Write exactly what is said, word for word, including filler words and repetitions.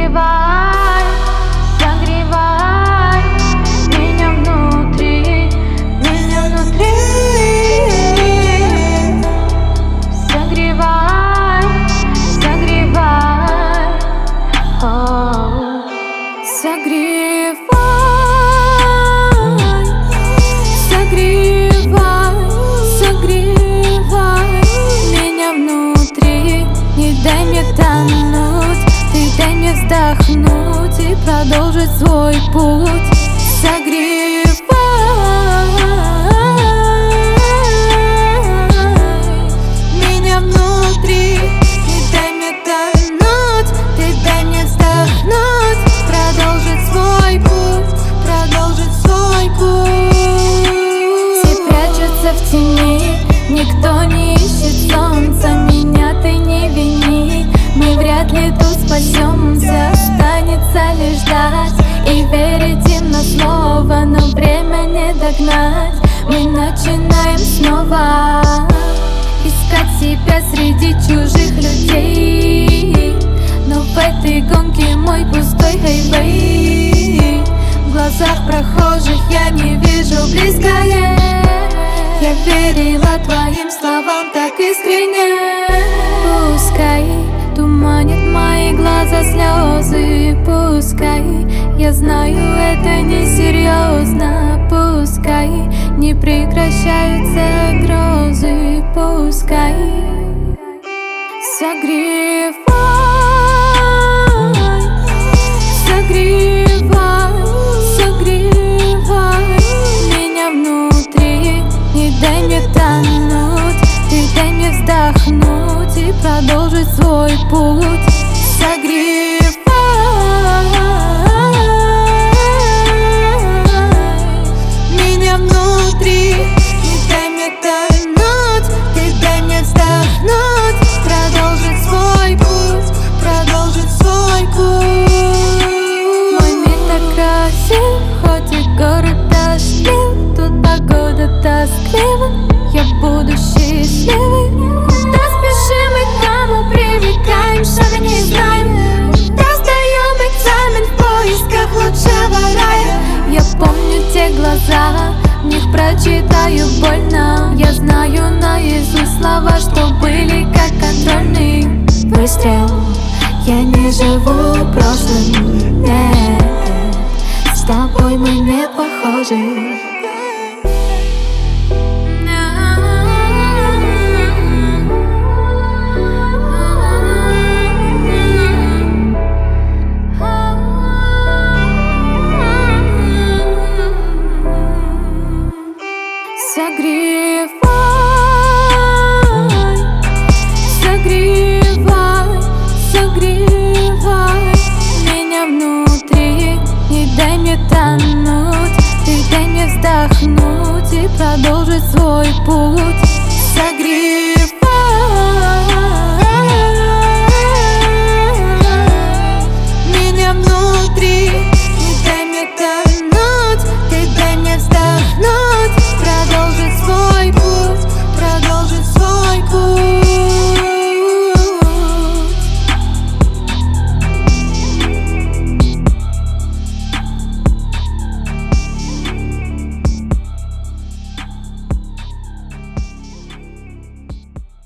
Согревай, согревай меня внутри, меня внутри. Согревай, согревай, oh. Согревай, согревай, согревай меня внутри. Не дай мне тонуть, ты дай мне вздохнуть и продолжить свой путь. Согревай меня внутри, не дай мне тонуть, ты дай мне вздохнуть, продолжить свой путь, продолжить свой путь. Все прячутся в тени, никто не ищет солнца. Меня ты не вини, мы вряд ли тут спасемся. Останется лишь ждать и верить им на слово, но время не догнать. Мы начинаем снова искать себя среди чужих людей, но в этой гонке мой пустой хайвей. В глазах прохожих я не вижу близкое. Я верила твоим словам так искренне. Пускай туманит мои глаза слезы, пускай я знаю, это несерьезно. Пускай не прекращаются грозы, пускай. Согревай, согревай, согревай меня внутри. Не дай мне тонуть, ты дай мне вздохнуть и продолжить свой путь. Согревай меня внутри, не дай мне тонуть, ты дай мне вздохнуть, продолжить свой путь, продолжить свой путь. Мой мир так красив, хоть и город дождлив, тут погода тосклива, я буду счастливой. Куда спешим и к кому привыкаем, шага не знаем. Куда сдаем экзамен в поисках лучшего рая. Я помню те глаза, в них прочитаю больно. Я знаю наизусть слова, что были как контрольный выстрел. Я не живу прошлым, нет, с тобой мы не похожи. Согревай, согревай, согревай меня внутри. Не дай мне тонуть, ты дай мне вздохнуть и продолжить свой путь. Согревай.